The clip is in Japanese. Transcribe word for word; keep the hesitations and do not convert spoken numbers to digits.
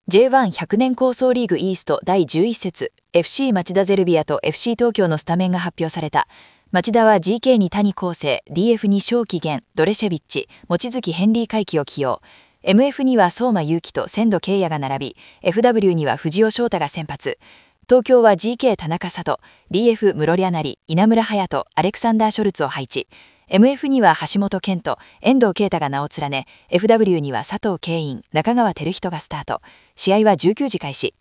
ジェイワンひゃく 年構想リーグイーストだいじゅういっ節 エフシー 町田ゼルビアと エフシー 東京のスタメンが発表された。町田は ジーケー に谷康生、ディーエフ に正紀元、ドレシェビッチ、望月ヘンリー回帰を起用。エムエフ には相馬勇紀と千土慶也が並び、エフダブリュー には藤尾翔太が先発。東京は ジーケー 田中里、ディーエフ 室谷成、稲村隼人、アレクサンダー・ショルツを配置。エムエフ には橋本健人、遠藤啓太が名を連ね、エフダブリュー には佐藤慶院、中川照人がスタート。試合はじゅうくじ開始。